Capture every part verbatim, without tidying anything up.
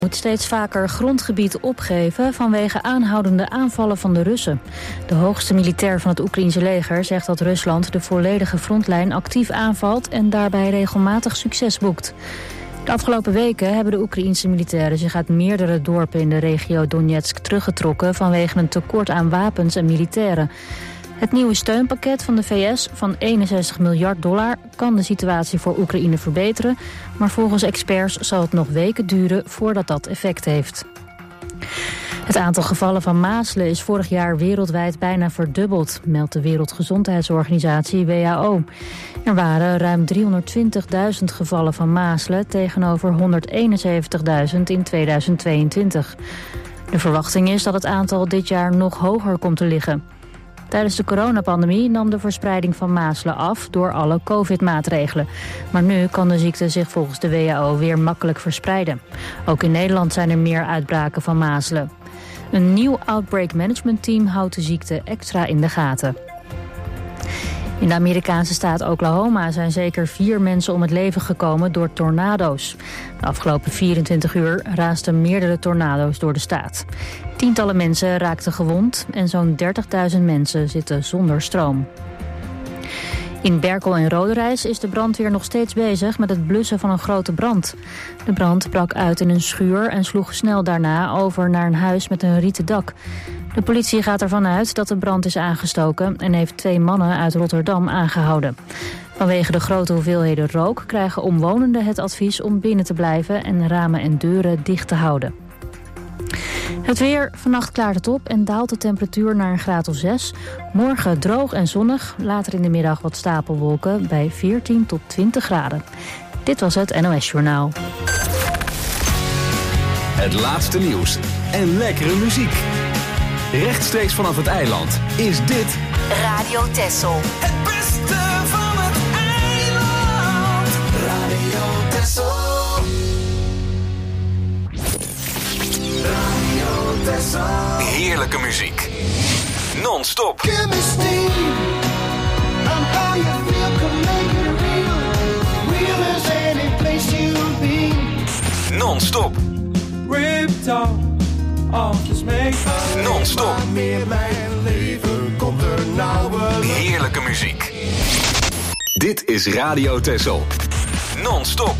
moet steeds vaker grondgebied opgeven vanwege aanhoudende aanvallen van de Russen. De hoogste militair van het Oekraïense leger zegt dat Rusland de volledige frontlijn actief aanvalt en daarbij regelmatig succes boekt. De afgelopen weken hebben de Oekraïense militairen zich uit meerdere dorpen in de regio Donetsk teruggetrokken vanwege een tekort aan wapens en militairen. Het nieuwe steunpakket van de V S van eenenzestig miljard dollar kan de situatie voor Oekraïne verbeteren, maar volgens experts zal het nog weken duren voordat dat effect heeft. Het aantal gevallen van mazelen is vorig jaar wereldwijd bijna verdubbeld, meldt de Wereldgezondheidsorganisatie W H O. Er waren ruim driehonderdtwintigduizend gevallen van mazelen tegenover honderdeenenzeventigduizend in tweeduizend tweeëntwintig. De verwachting is dat het aantal dit jaar nog hoger komt te liggen. Tijdens de coronapandemie nam de verspreiding van mazelen af door alle covid-maatregelen. Maar nu kan de ziekte zich volgens de W H O weer makkelijk verspreiden. Ook in Nederland zijn er meer uitbraken van mazelen. Een nieuw outbreak management team houdt de ziekte extra in de gaten. In de Amerikaanse staat Oklahoma zijn zeker vier mensen om het leven gekomen door tornado's. De afgelopen vierentwintig uur raasden meerdere tornado's door de staat. Tientallen mensen raakten gewond en zo'n dertigduizend mensen zitten zonder stroom. In Berkel en Roderijs is de brandweer nog steeds bezig met het blussen van een grote brand. De brand brak uit in een schuur en sloeg snel daarna over naar een huis met een rieten dak. De politie gaat ervan uit dat de brand is aangestoken en heeft twee mannen uit Rotterdam aangehouden. Vanwege de grote hoeveelheden rook krijgen omwonenden het advies om binnen te blijven en ramen en deuren dicht te houden. Het weer, vannacht klaart het op en daalt de temperatuur naar een graad of zes. Morgen droog en zonnig, later in de middag wat stapelwolken bij veertien tot twintig graden. Dit was het N O S Journaal. Het laatste nieuws en lekkere muziek. Rechtstreeks vanaf het eiland is dit Radio Texel. Het beste van het eiland. Radio Texel. Radio Texel. heerlijke muziek. Non-stop. Give me steam. I'm how you feel can make it real. Real as any place you've been. Non-stop. Ripped off. Non-stop. Meer mijn leven komt er nou wel. Heerlijke muziek. Dit is Radio Texel. Non-stop.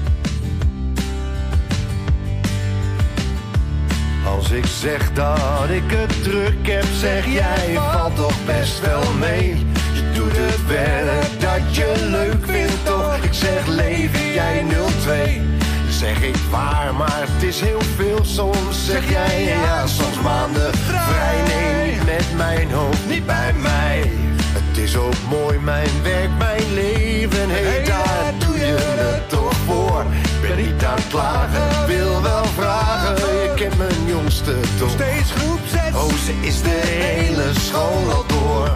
Als ik zeg dat ik het druk heb, zeg jij valt toch best wel mee. Je doet het werk dat je leuk vindt toch. Ik zeg leven jij nul twee. Zeg ik waar, maar het is heel veel. Soms zeg jij ja, soms maanden vrij. Nee, niet met mijn hoofd, niet bij mij. Het is ook mooi, mijn werk, mijn leven. Hé, hey, daar doe je het toch voor. Ik ben niet aan het klagen, wil wel vragen. Je kent mijn jongste toch. Steeds groep zes. Oh, ze is de hele school al door.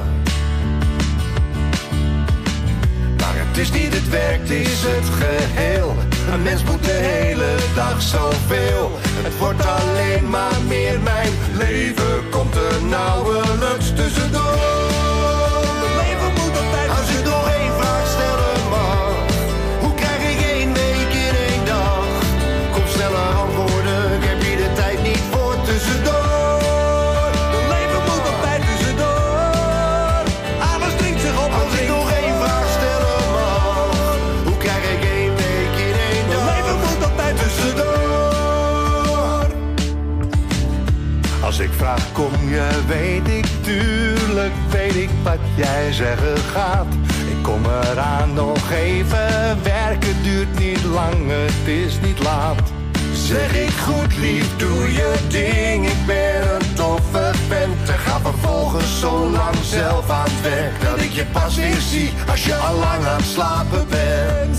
Maar het is niet het werk, het is het geheel. Een mens moet de hele dag zoveel. Het wordt alleen maar meer, mijn leven komt er nauwelijks tussendoor. Het leven moet altijd. Als ik nog één vraag stellen mag, hoe krijg ik één week in één dag? Kom sneller antwoorden, ik heb hier de tijd niet voor tussendoor. Het leven moet altijd tussendoor. Alles dringt zich op. Als ik nog één vraag stellen mag, hoe krijg ik één week in één dag? Het leven moet altijd tussendoor. Als ik vraag kom je, weet ik, tuurlijk weet ik wat jij zeggen gaat. Ik kom eraan nog even, werken duurt niet lang, het is niet laat. Zeg ik goed lief, doe je ding, ik ben een toffe vent. En ga vervolgens zo lang zelf aan het werk, dat ik je pas weer zie als je al lang aan het slapen bent.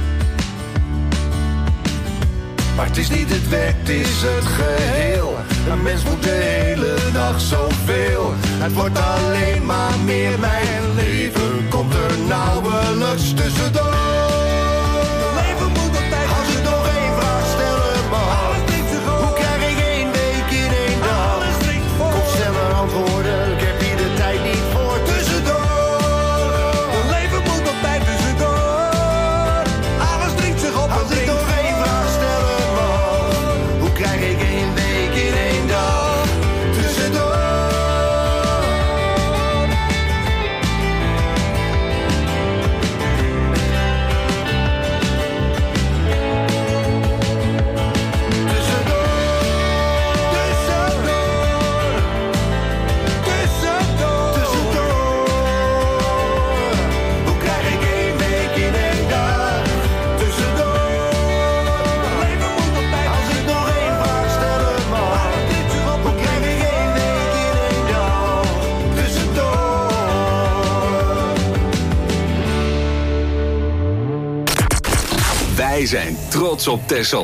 Maar het is niet het werk, het is het geheel. Een mens moet de hele dag zoveel. Het wordt alleen maar meer, mijn leven komt er nauwelijks tussendoor. Het leven moet altijd. Als ik nog één vraag stellen mag, hoe krijg ik één week in één dag? Kom sneller antwoorden, ik heb hier de tijd niet voor tussendoor. Het leven moet altijd tussendoor. Alles dringt zich op. Als ik nog één vraag stellen mag, hoe krijg Wij zijn trots op Texel.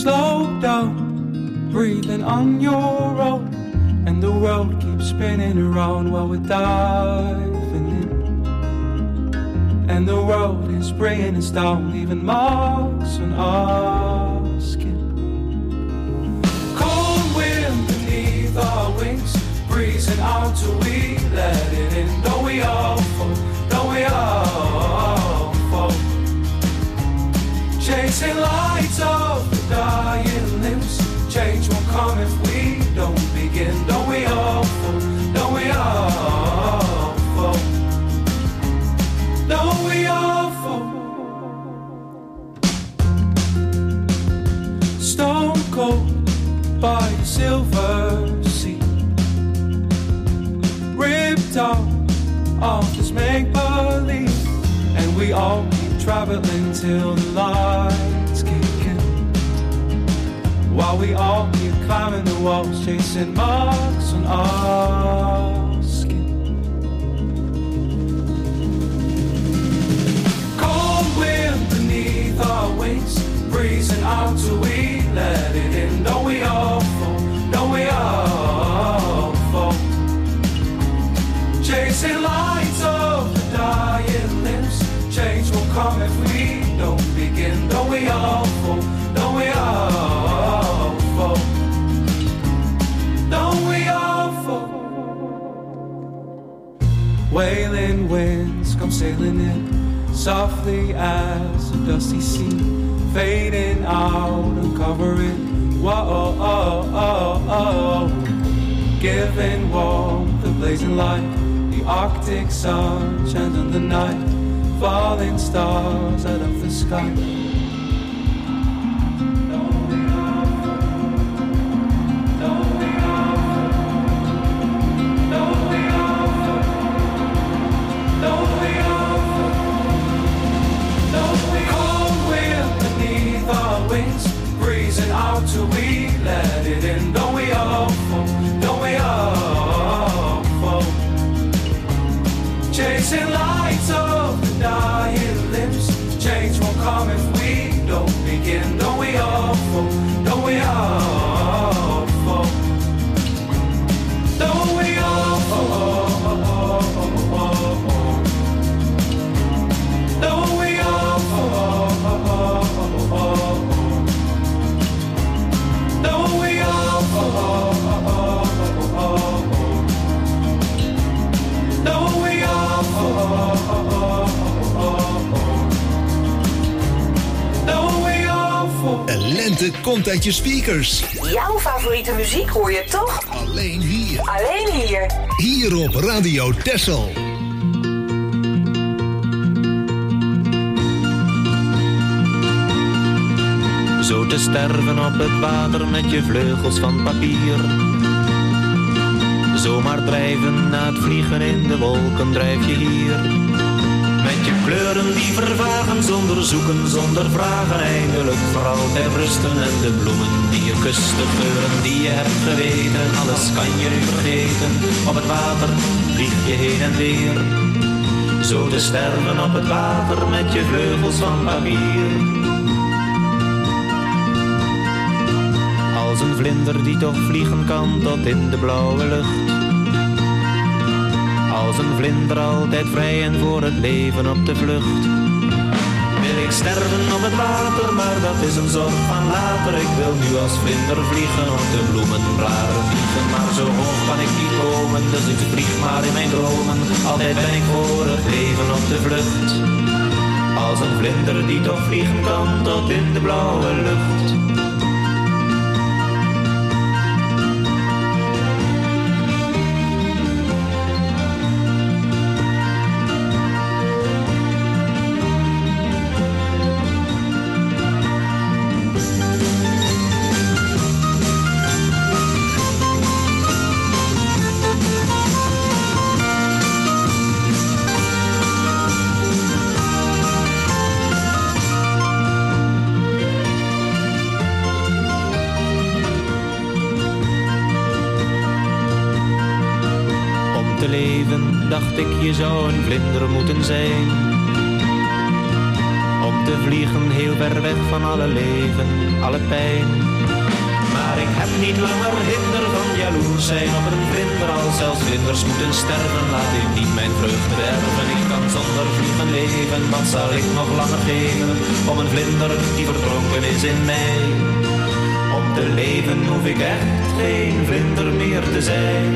slow down, breathing on your own, and the world keeps spinning around while we're diving in. And the world is bringing us down, leaving marks on our skin. Cold wind beneath our wings, breezing out till we let it in. Don't we all fall, don't we all fall, chasing lights of the dying limbs. Change won't come if we don't begin. Don't we all fall, don't we all fall, don't we all fall. Stone cold by the silver sea, ripped out of this make-believe, and we all keep traveling till the lights kick in, while we all keep climbing the walls, chasing marks on our skin. Cold wind beneath our wings, breezing out till we let it in. Don't we all fall, don't we all fall, chasing lights of the dying limbs. Change will come if we don't begin. Don't we all fall, don't we all fall, don't we all fall. Wailing winds come sailing in, softly as a dusty sea, fading out and covering, whoa, oh, oh, oh, giving warmth and blazing light. The Arctic sun shines on the night, falling stars out of the sky. Breezing out till we let it in. Don't we all fall, don't we all fall, chasing lights of the dying limbs. Change won't come if we don't begin. Don't we all fall, don't we all fall, don't we all fall, don't we all fall. Een lente komt uit je speakers. Jouw favoriete muziek hoor je toch? Alleen hier. Alleen hier. Hier op Radio Texel. Zo te sterven op het water met je vleugels van papier. Zomaar drijven na het vliegen in de wolken drijf je hier. Met je kleuren die vervagen zonder zoeken, zonder vragen. Eindelijk voor altijd rusten en de bloemen die je kust, de geuren die je hebt geweten. Alles kan je nu vergeten, op het water vlieg je heen en weer. Zo te sterven op het water met je vleugels van papier. Als een vlinder die toch vliegen kan tot in de blauwe lucht. Als een vlinder altijd vrij en voor het leven op de vlucht. Wil ik sterven op het water, maar dat is een zorg van later. Ik wil nu als vlinder vliegen op de bloemenblaren vliegen. Maar zo hoog kan ik niet komen, dus ik vlieg maar in mijn dromen. Altijd ben ik voor het leven op de vlucht. Als een vlinder die toch vliegen kan tot in de blauwe lucht. Dacht ik, je zou een vlinder moeten zijn. om te vliegen heel ver weg van alle leven, alle pijn. Maar ik heb niet langer hinder van jaloers zijn op een vlinder. Als zelfs vlinders moeten sterven, laat ik niet mijn vreugde werven. Ik kan zonder vliegen leven, wat zal ik nog langer geven om een vlinder die vertrokken is in mij. Om te leven hoef ik echt geen vlinder meer te zijn.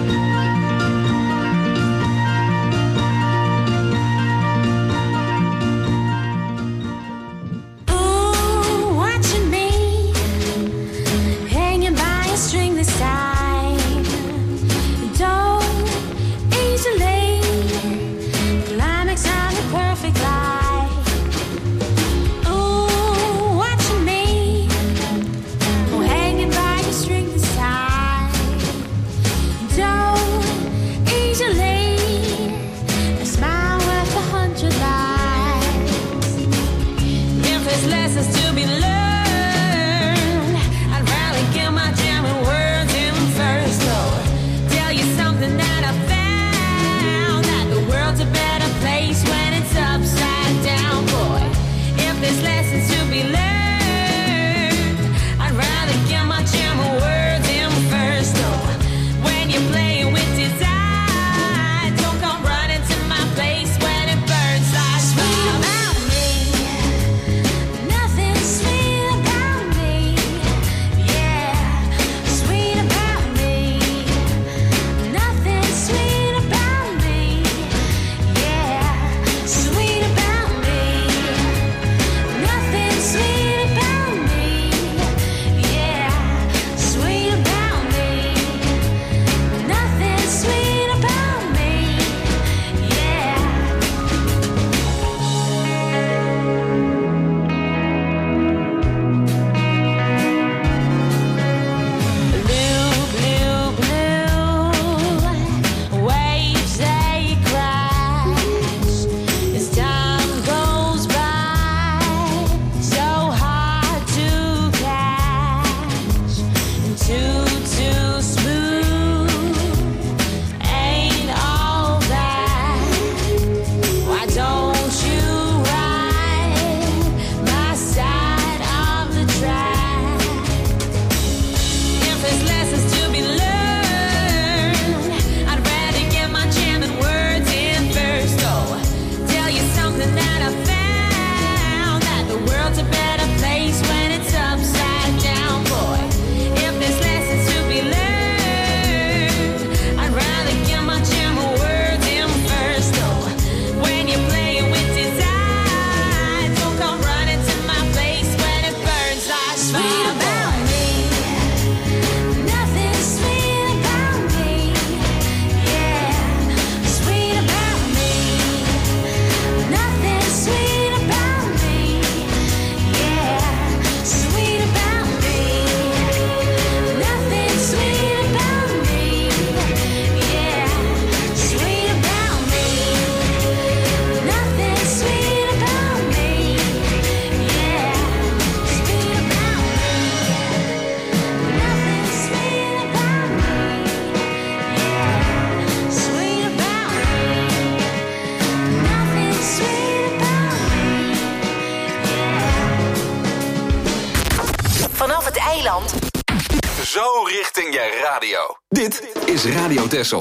Zo richting je radio. Dit is Radio Texel.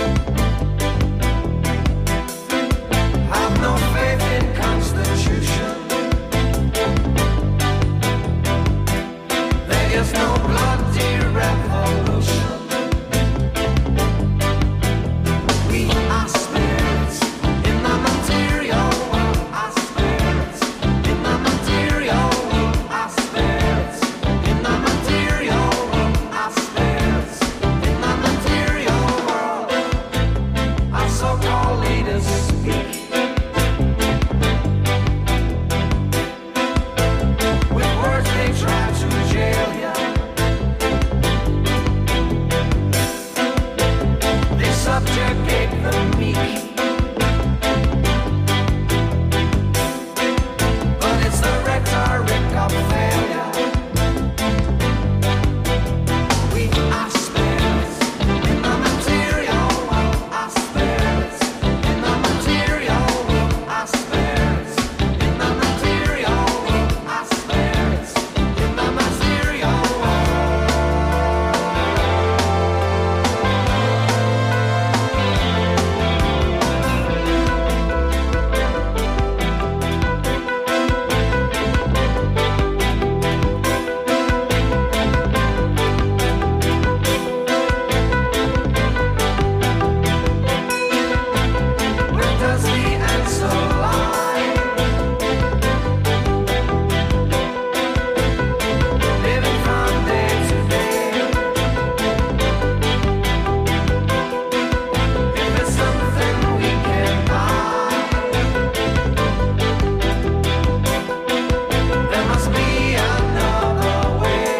Have no faith in constitution. subjugate the meek. But it's the rhetoric of failure. We are spirits in the material world. Our spirits in the material world. Our spirits in the material world. Our spirits in the material world. Where does the answer lie? Living from day to day. If there's something we can buy, there must be another way.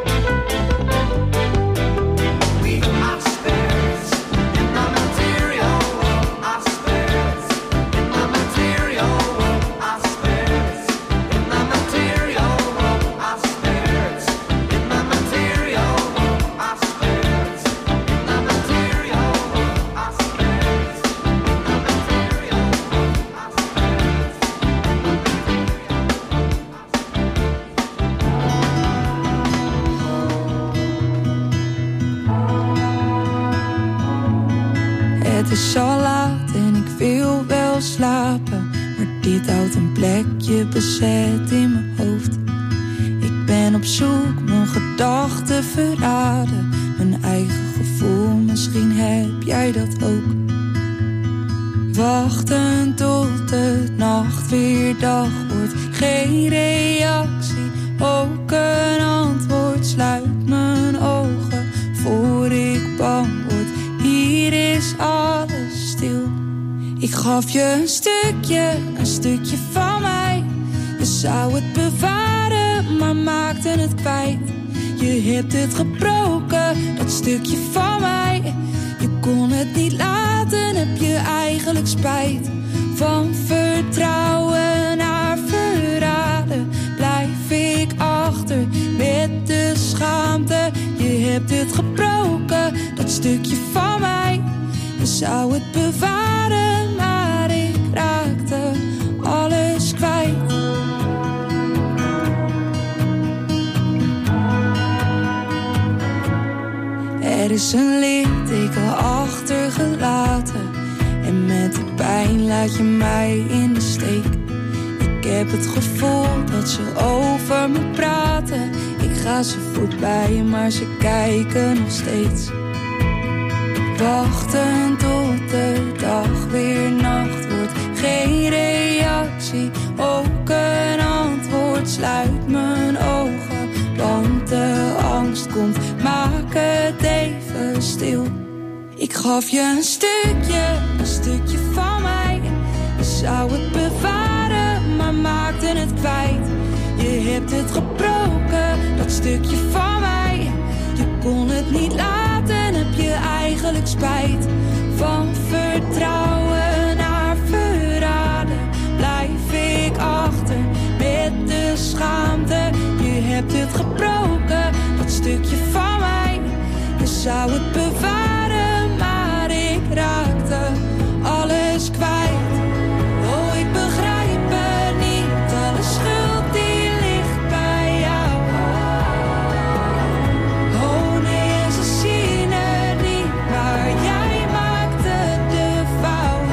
We are spirits in the material world. Our spirits in the material world. Our spirits in the material world. Our spirits in the material world. Our spirits in the material world. Our spirits in the material Het is al laat en ik wil wel slapen, maar dit houdt een plekje bezet in mijn hoofd. Ik ben op zoek, mijn gedachten verraden, mijn eigen gevoel, misschien heb jij dat ook. Wachten tot de nacht weer dag wordt, geen reactie, ook een antwoord. Sluit mijn ogen voor ik bang word, hier is alles stil. Ik gaf je een stukje, een stukje van mij. Je zou het bewaren, maar maakte het kwijt. Je hebt het gebroken, dat stukje van mij. Je kon het niet laten, heb je eigenlijk spijt. Van vertrouwen naar verraden blijf ik achter met de schaamte. Je hebt het gebroken, dat stukje van mij. Je zou het bewaren, maar ik raakte alles kwijt. Er is een litteken achtergelaten en met de pijn laat je mij in de steek. Ik heb het gevoel dat ze over me praten. Ik ga ze voorbij, maar ze kijken nog steeds. Wachten tot de dag weer nacht wordt, geen reactie, ook een antwoord. Sluit mijn ogen, want de angst komt, maak het even stil. Ik gaf je een stukje, een stukje van mij. Je zou het bewaren, maar maakte het kwijt. Je hebt het gebroken, dat stukje van mij. Je kon het niet laten, heb je eigenlijk spijt. Van vertrouwen naar verraden blijf ik achter met de schaamte. Je hebt het gebroken, dat stukje van mij. Je zou het bewaren, maar ik raakte alles kwijt. Oh, ik begrijp het niet, alle schuld die ligt bij jou. Oh nee, ze zien het niet, maar jij maakte de fout.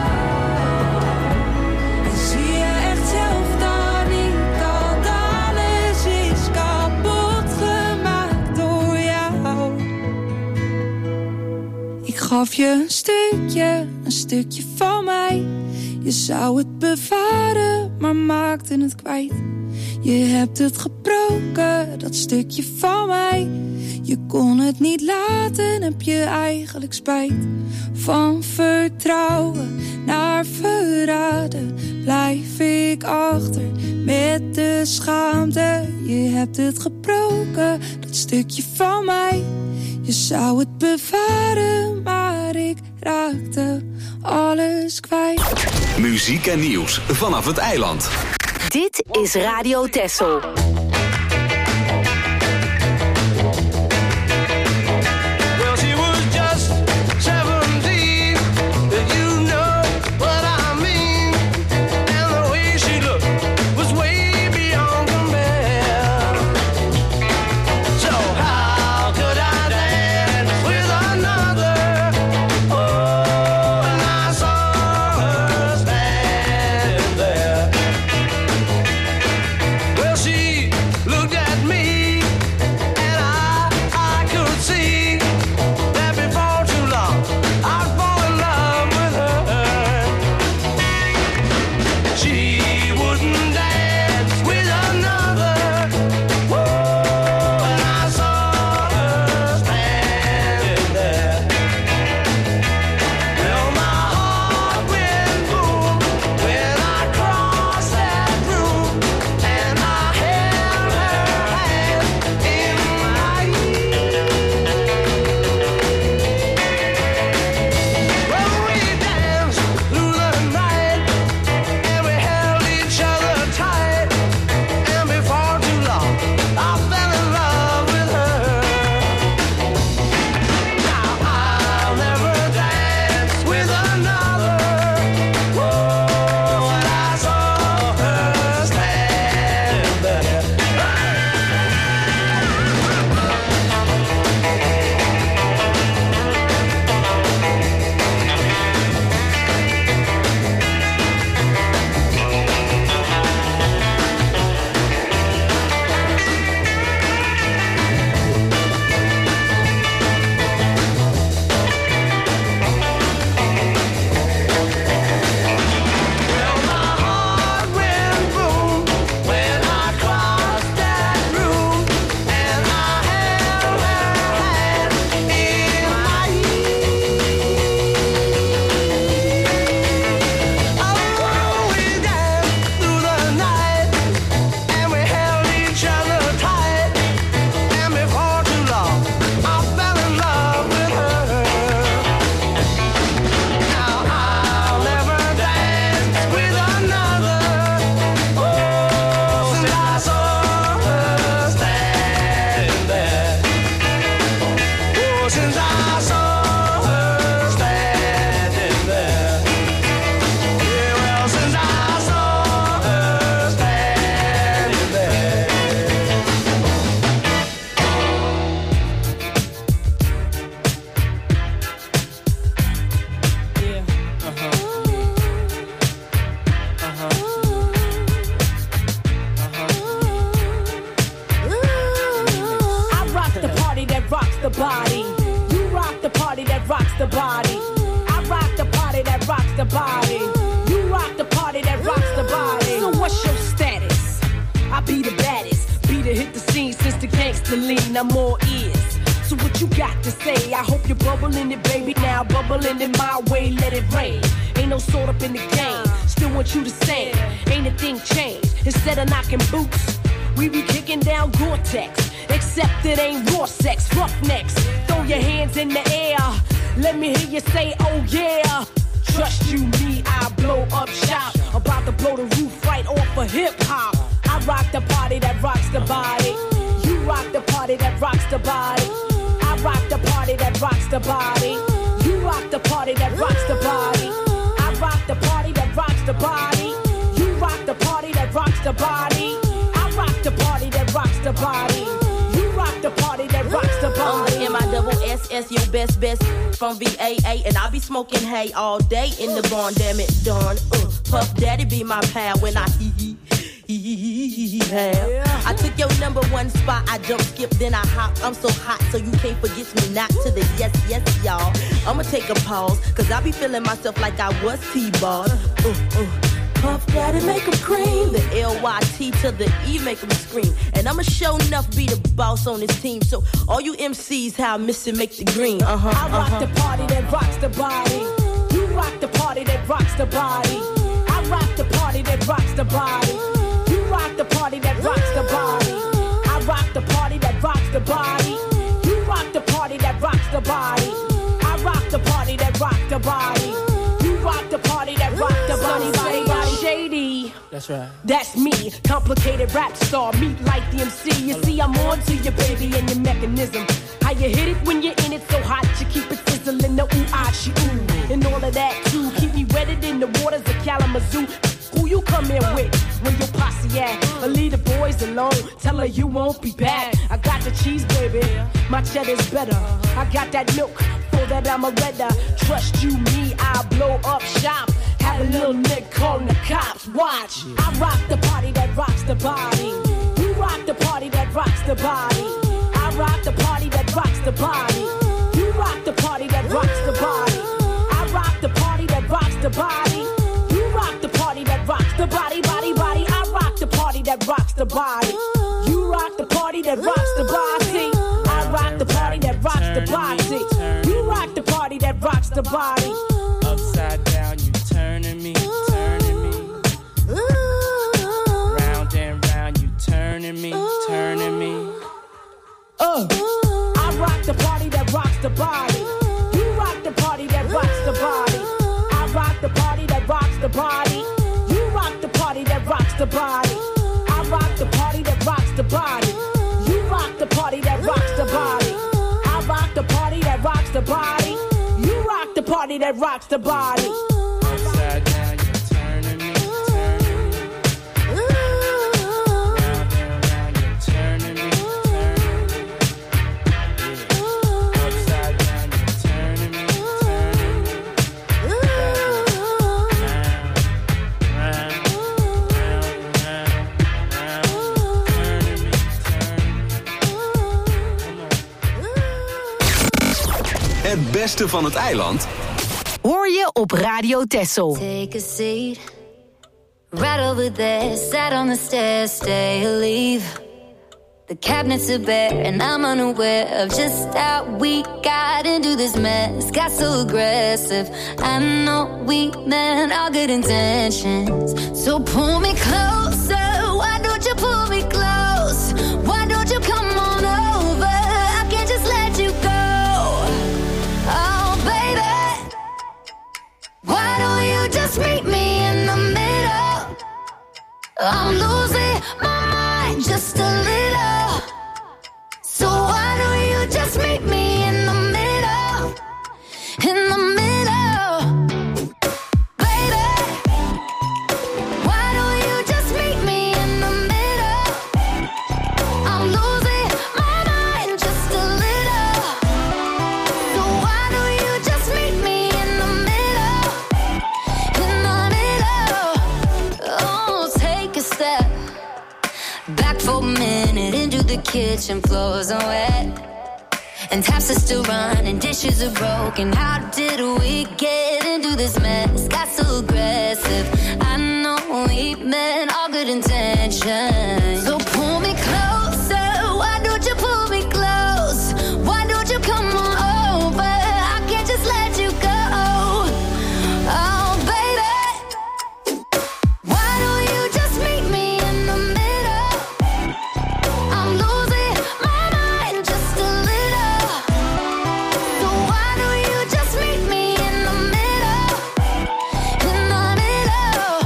En zie je echt zelf dan niet dat alles is kapot gemaakt door jou. Ik gaf je een stukje, een stukje van mij. Je zou het bewaren, maar maakte het kwijt. Je hebt het gebroken, dat stukje van mij. Je kon het niet laten, heb je eigenlijk spijt. Van vertrouwen naar verraden blijf ik achter met de schaamte. Je hebt het gebroken, dat stukje van mij. Je zou het bewaren, maar ik raakte alles kwijt. Muziek en nieuws vanaf het eiland. Dit is Radio Texel. Smoking hay all day in the barn, damn it, darn. Uh, Puff Daddy be my pal when I hee hee hee hee hee have. I took your number one spot, I jump, skip, then I hop. I'm so hot, so you can't forget me not to the yes, yes, y'all. I'ma take a pause, cause I be feeling myself like I was T-ball. Uh, uh. Puff Daddy make 'em cream. The L Y T to the E make 'em scream. And I'ma show enough be the boss on this team. So all you M Cs, how I miss it, make the green. Uh-huh, I rock uh-huh. the party that rocks the body. You rock the party that rocks the body. I rock the party that rocks the body. You rock the party that rocks the body. I rock the party that rocks the body. You rock the party that rocks the body. I rock the party that rocks the That's right. That's me, complicated rap star, meet like the M C. You see, I'm on to your baby and your mechanism. How you hit it when you're in it so hot, you keep it sizzling, the ooh, ah, she ooh. And all of that too, keep me wetted in the waters of Kalamazoo. Who you come in with when your posse at? But leave the boys alone, tell her you won't be back. I got the cheese, baby, my cheddar's better. I got that milk, for that I'm a redder. Trust you, me, I'll blow up shop. Have a little nigga calling the cops, watch. I rock the party that rocks the body. You rock the party that rocks the body. I rock the party that rocks the body. You rock the party that rocks the body. I rock the party that rocks the body. You rock the party that rocks the body, body, body. I rock the party that rocks the body. You rock the party that rocks the body. I rock the party that rocks the body. You rock the party that rocks the body. Upside down, you turning me, turning me. Round and round, you turning me, turning me. Uh, I rock the party that rocks the body. You rock the party that rocks the body. I rock the party that rocks the body. You rock the party that rocks the body. I rock the party that rocks the body. You rock the party that rocks the body. I rock the party that rocks the body. You rock the party that rocks the body. Upside down, you turning me, turning me. Round and round, you turning me, turning me. Yeah. Upside down, you turning me, turning me. Round, round, round, round, round, turning me, turning me. Het beste van het eiland hoor je op Radio Texel. Take a seat, right over there, sat on the stairs, stay or leave. The cabinets are bare and I'm unaware of just how we got into this mess. Got so aggressive, I know we meant all good intentions. So pull me closer, why don't you pull me close? Why don't you come on over, I can't just let you go. Oh baby, why don't you just meet me in the middle? I'm losing my mind just a little. So why don't you just meet me in the middle? In the middle. Baby, why don't you just meet me in the middle? I'm losing my mind just a little. So why don't you just meet me in the middle? In the middle. Oh, take a step back for a minute into the kitchen, floors are wet and taps are still running, dishes are broken. How did we get into this mess? Got so aggressive, I know we meant all good intentions. So pull me closer, why don't you pull me close? Why don't you come on over, I can't just let you go. Oh baby, why don't you just meet me in the middle? I'm losing my mind just a little. So why don't you just meet me in the middle? In the middle.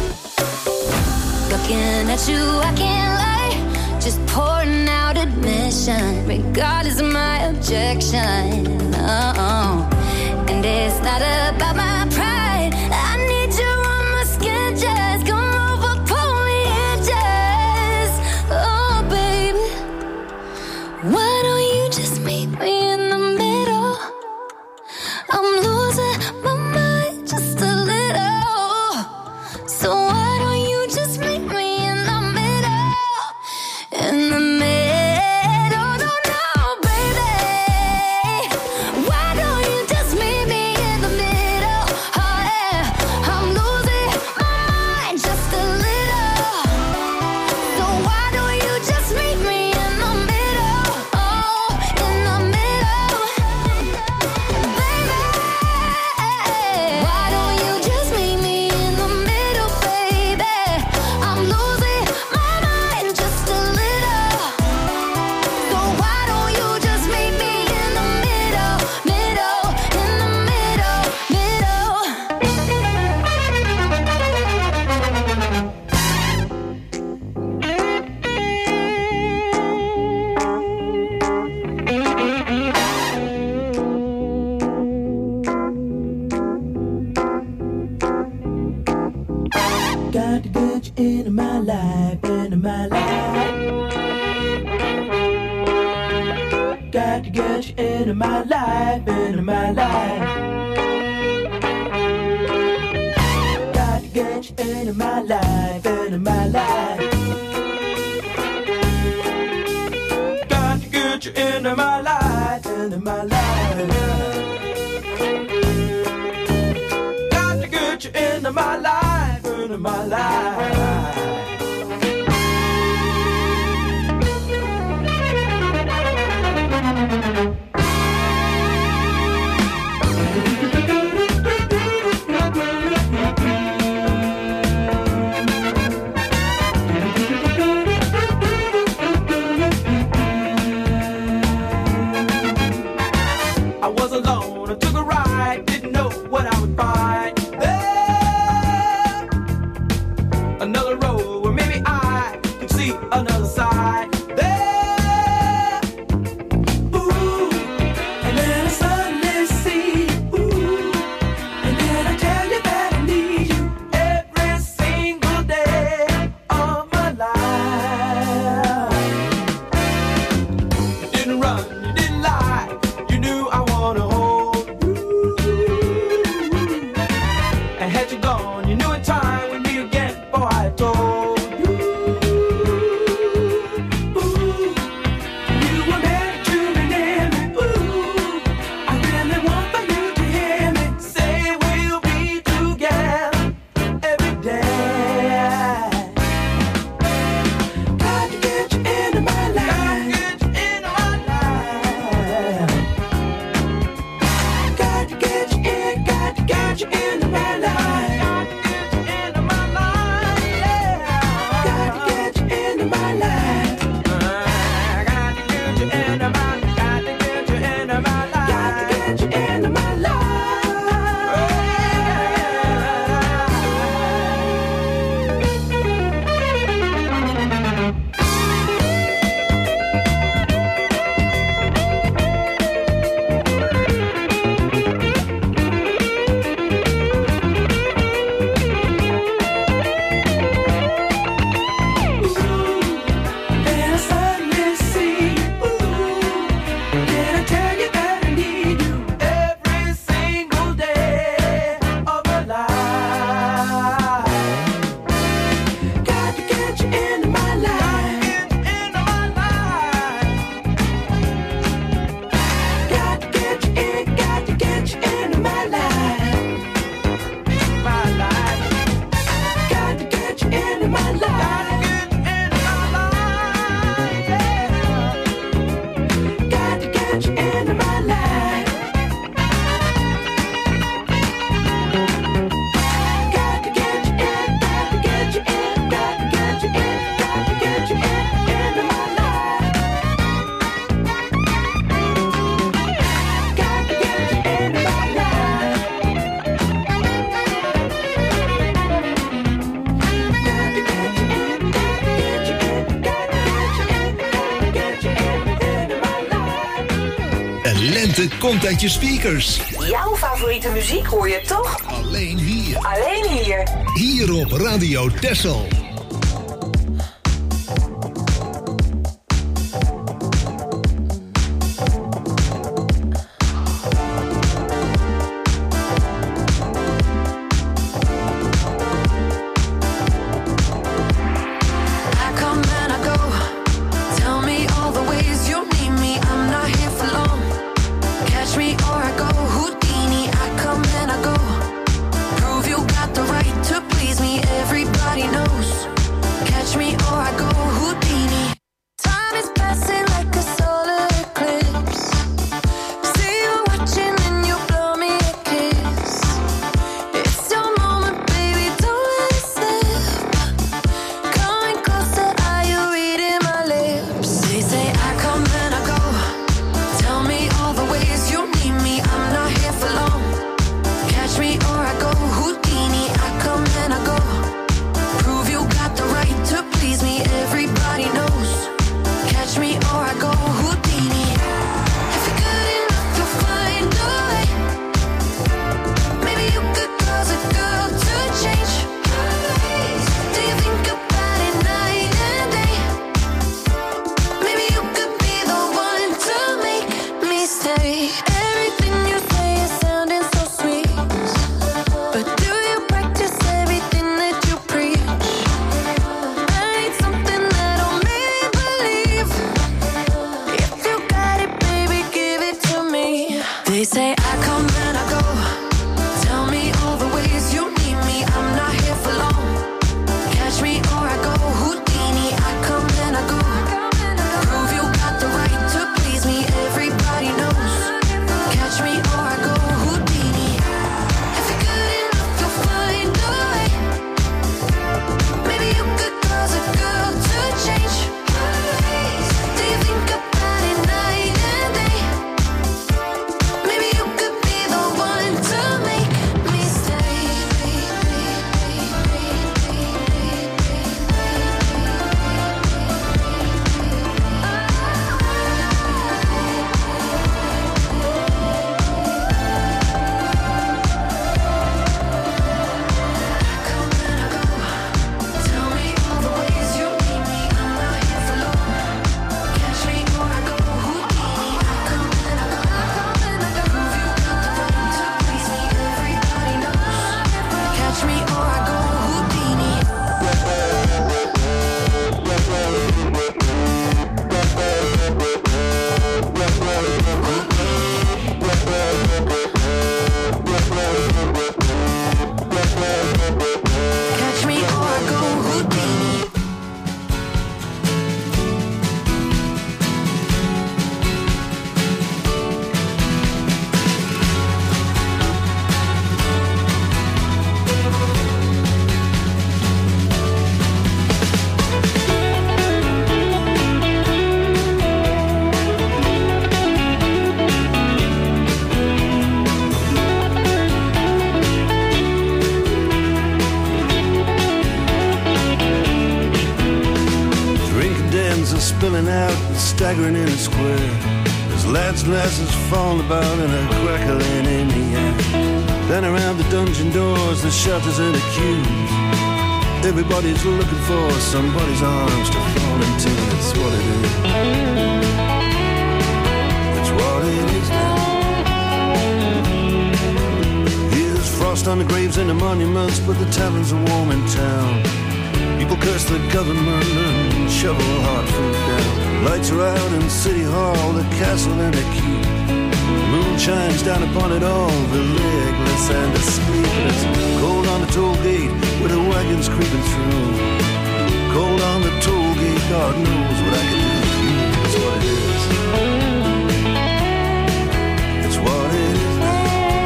Looking at you, I can't lie, just pouring out admission, regardless of my objection. Oh, and it's not about my pride, I need you on my skin, just come over, pull me in, just. Oh baby, why don't you just meet me in the middle? I'm losing my mind just a little. So why don't you just meet me in the middle? In the middle, no, no, baby. Why don't you into my life, into my life. Got to get you into my life, into my life. Got to get you into my life, into my life. Got to get you into my life, into my life. I was alone, I took a ride, didn't know what I would find. There, another road where maybe I could see another side. There, ooh, and then I suddenly see, ooh, and then I tell you that I need you every single day of my life. You didn't run, you didn't lie, you knew I wanna hold you. And had you gone, you knew in time we'd meet again before I told you. Ooh, you were meant to be near me. Ooh, I really want for you to hear me say we'll be together every day. Got to get you into my life. Got to get you into my life. Got to get you in, got to get you into my life. Got to get you into my life. Got to get you into my life. Got to get you into my life. Got to get you into my life. Then I suddenly see, ooh, did I tell you that I need you every single day of my life? Got to get you into my life. Got to get you in, got to get you into my life. My life. Got to get you into my life. Got to get you into my life. Got to get you in, got to get you in, got to get you in, got to get you in, into my life. Got to get you into my life. Got to get you in, got to get you in, got to get you in, got to get you in, into my life. Een lente komt uit je speakers. Jouw favoriete muziek hoor je toch? Alleen hier. Alleen hier. Hier op Radio Texel. I come and I go. Tell me all the ways you need me. I'm not here for long. Catch me or I go Houdini. I come and I go. Prove you got the right to please me. Everybody knows hanging out and staggering in a square. There's lads and lasses falling about and a crackling in the air. Then around the dungeon doors, the shutters and the queues, everybody's looking for somebody's arms to fall into. That's what it is. That's what it is now. Here's frost on the graves and the monuments, but the taverns are warm in town. People curse the government and shovel hard food down. Lights are out in City Hall, the castle and the keep. The moon shines down upon it all, the legless and the sleepless. Cold on the toll gate with the wagons creeping through. Cold on the toll gate, God knows what I can do with you. That's what it is. It's what it is now.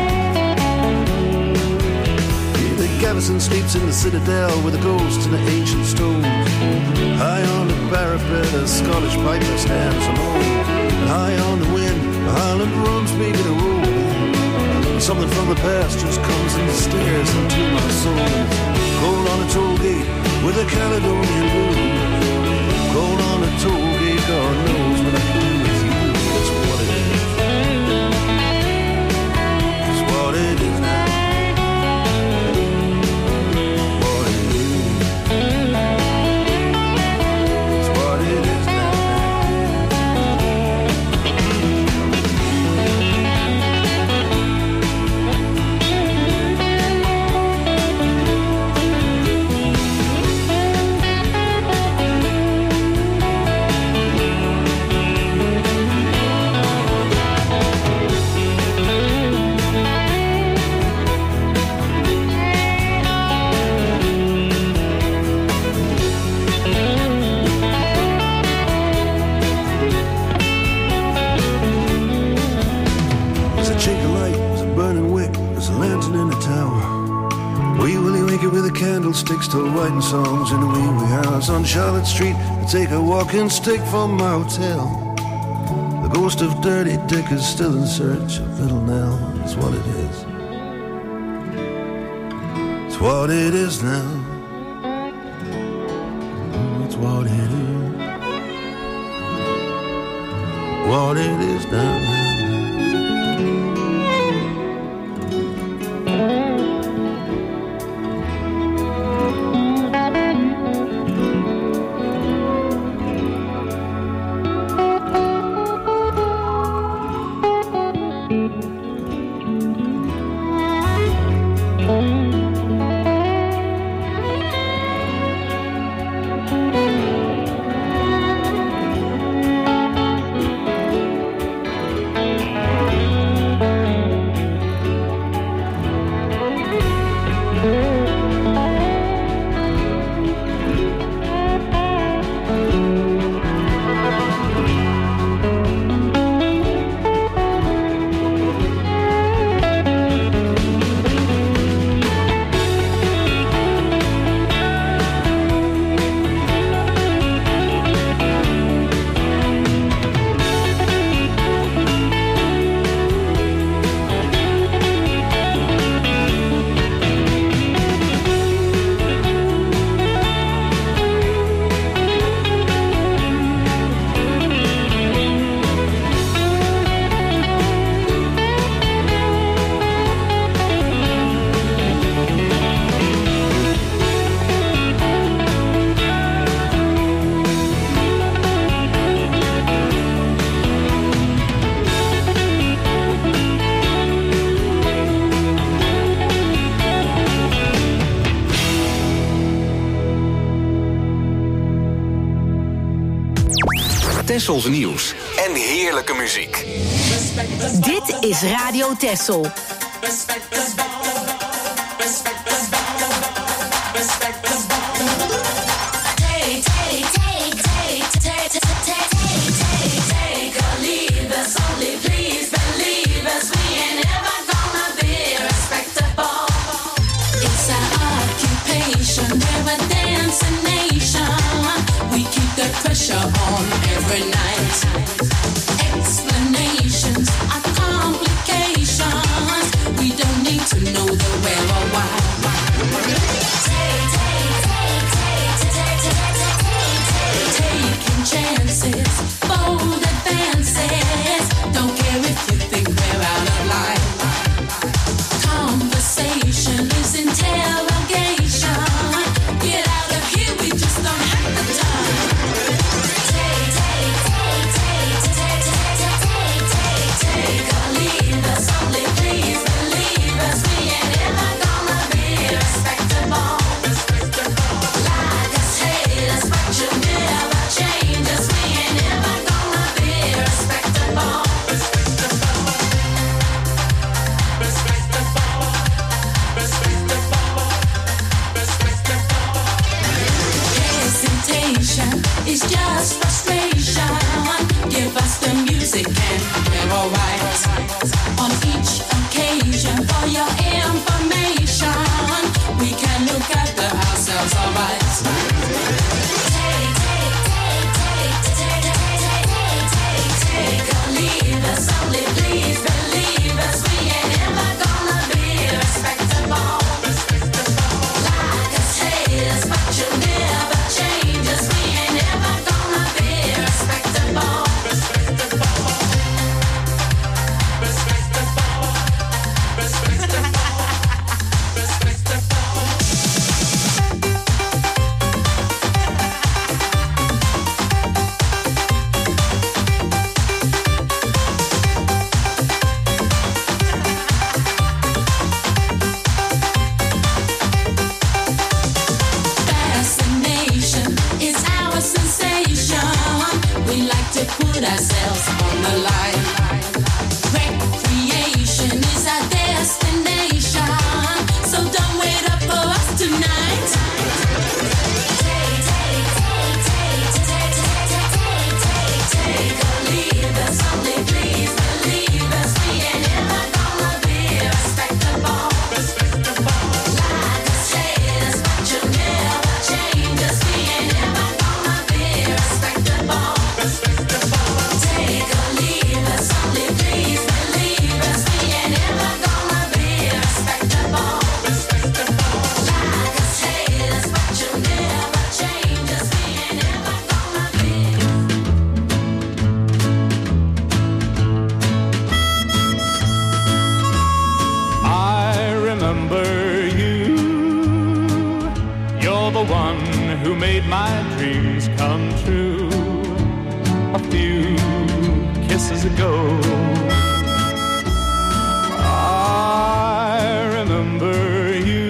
Yeah, the garrison sleeps in the citadel with the ghosts and the ancient stones. High on the parapet, a Scottish piper stands alone. And high on the wind, the Highland drums making a roll. Something from the past just comes and stares into my soul. Cold on a toll gate with a Caledonian blues. Cold on a toll gate, God knows what I can do with you. That's what it is. That's what it is now. What it is. That's what it is now. Candlesticks still writing songs in the wee wee house on Charlotte Street. I take a walking stick from my hotel. The ghost of Dirty Dick is still in search of Little Nell. That's what it is. It's what it is now. It's what it is. What it is now. Tessels nieuws en heerlijke muziek. Dit is Radio Tessel. Pressure on every night. Explanations are complications. We don't need to know the where or why. Taking chances. give us the music and we're alright. On each occasion, for your information, we can look after ourselves alright. Take, take, take, take, take, take, take, take or leave us, only please believe us. We ain't never gonna be respectable. Like us, hate us, but you'll never change us. We ain't never gonna be respectable. Fascination is our sensation. We like to put ourselves on the line. Recreation is our destination. So don't wait up for us tonight. Take, take, take, take, take, take, take, take, take or leave us, only please believe us. We ain't never gonna be respectable. Like us, hate us, but you'll never change us. We ain't never gonna be respectable. Take or leave us, only please believe us. We ain't never gonna be respectable. Like us, hate us, but you'll never change us. We ain't never gonna be. I remember you. You're the one who made my dreams come true. A few kisses ago. I remember you.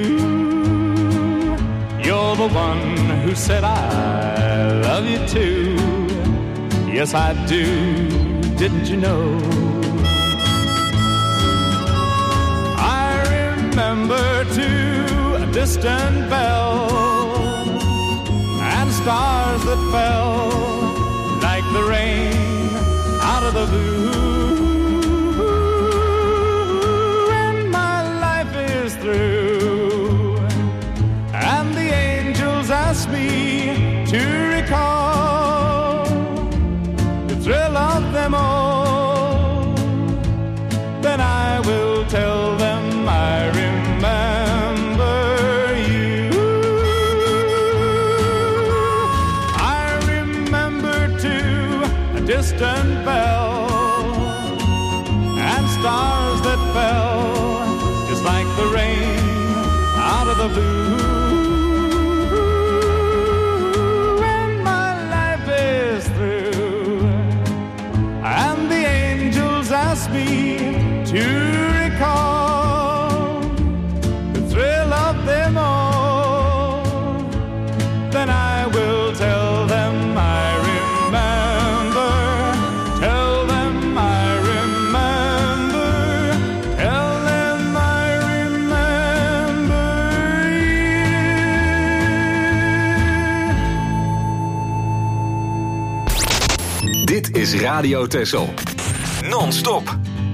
You're the one who said I love you too. Yes, I do. Didn't you know? I remember too a distant bell and stars that fell like the rain out of the blue. And my life is through, and the angels ask me to recall the thrill of them all. Then I will tell them I remember you. I remember too a distant bell and stars that fell just like the rain out of the blue. When my life is through and the angels ask me to recall the thrill of them all, then I will tell them I remember, tell them I remember, tell them I remember you. Dit is Radio Texel. Non-stop.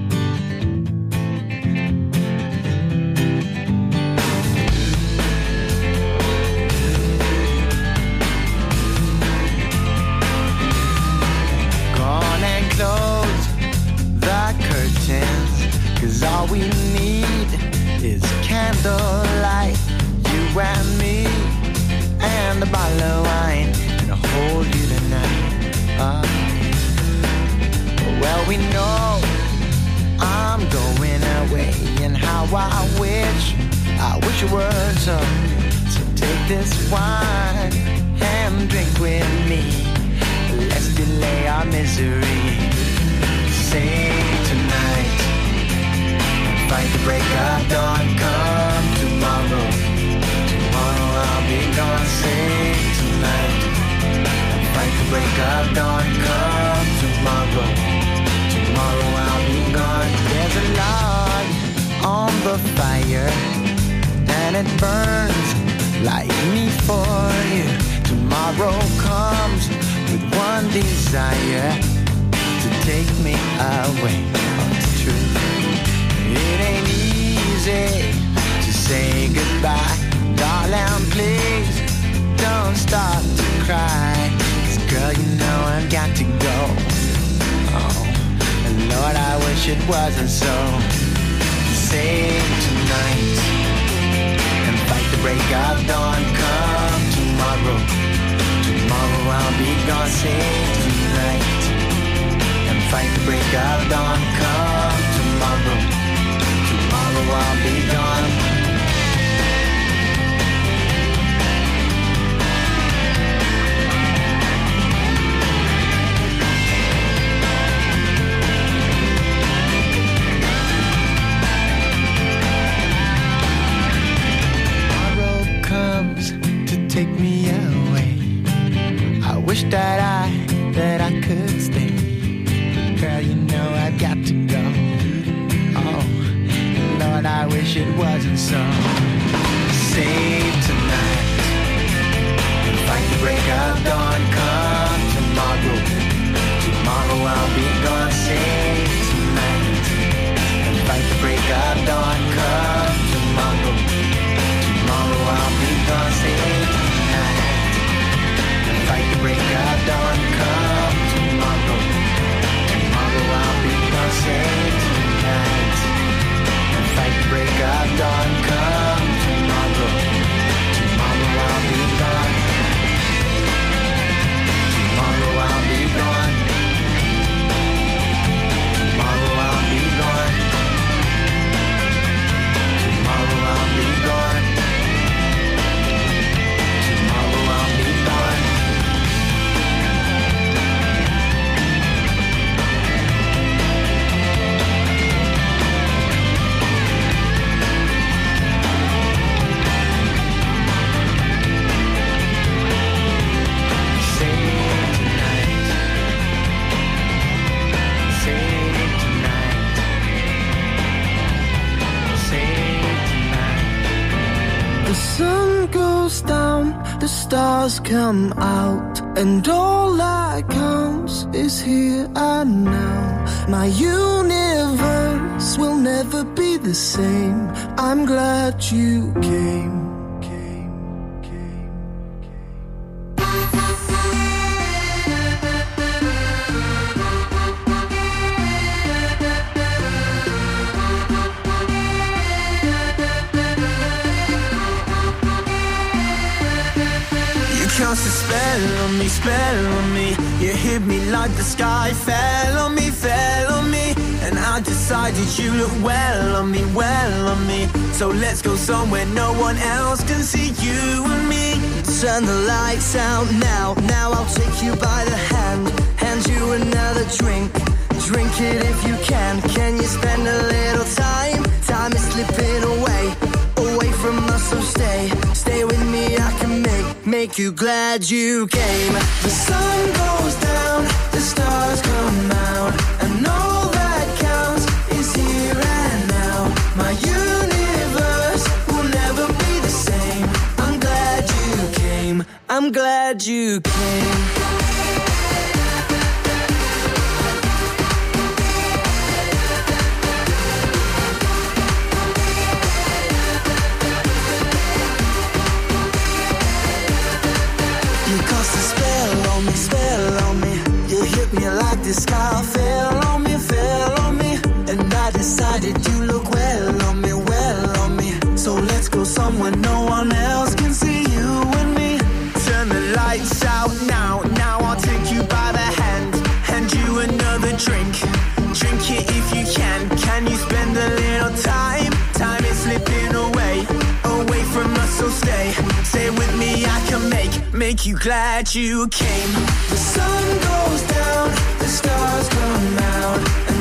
Gone and close the curtains, 'cause all we need is candlelight. You and me and a bottle of wine, and I'll hold you tonight. Oh. Well, we know I'm going away, and how I wish, I wish it were so. So take this wine and drink with me. Let's delay our misery. Say tonight, fight the break of dawn. Come tomorrow, tomorrow I'll be gone. Say tonight, fight the break of dawn. Come tomorrow, tomorrow I'll be gone. There's a log on the fire, and it burns like me for you. Tomorrow comes with one desire, to take me away from the truth. It ain't easy to say goodbye. Darling, please don't start to cry. 'Cause girl, you know I've got to go. Oh, and Lord, I wish it wasn't so. Save tonight and fight the break of dawn. Come tomorrow, tomorrow I'll be gone. Save tonight and fight the break of dawn. Come tomorrow, tomorrow I'll be gone. Take me away. I wish that I, that I could stay. Girl, you know I've got to go. Oh, Lord, I wish it wasn't so. Save tonight and fight the break of dawn. Come tomorrow, tomorrow I'll be gone. Save tonight and fight the break of dawn. Come tomorrow, tomorrow I'll be gone. Save fight the break of dawn. Come tomorrow, tomorrow I'll be gone. Save tonight and fight the break of dawn. Come tomorrow, tomorrow I'll be gone. Tomorrow I'll be gone. Tomorrow I'll be gone. Tomorrow I'll be gone. Tomorrow I'll be gone. The sun goes down, the stars come out, and all that counts is here and now. My universe will never be the same. I'm glad you came. Cast a spell on me, spell on me. You hit me like the sky fell on me, fell on me. And I decided you look well on me, well on me. So let's go somewhere no one else can see you and me. Turn the lights out now, now I'll take you by the hand. Hand you another drink, drink it if you can. Can you spend a little time? Time is slipping away, away from us, so stay. Stay with me, I can make, make you glad you came. The sun goes down, the stars come out, and all that counts is here and now. My universe will never be the same. I'm glad you came, I'm glad you came. Spell on me, you hit me like the sky fell on me, fell on me. And I decided you look well on me, well on me. So let's go somewhere no one else can see you and me. Turn the lights out now, now I'll take you by the hand. Hand you another drink, drink it if you can. Can you spend a little time? Time is slipping away, away from us, so stay. Stay with me, I can make, make you glad you came. The sun goes down, the stars come out, and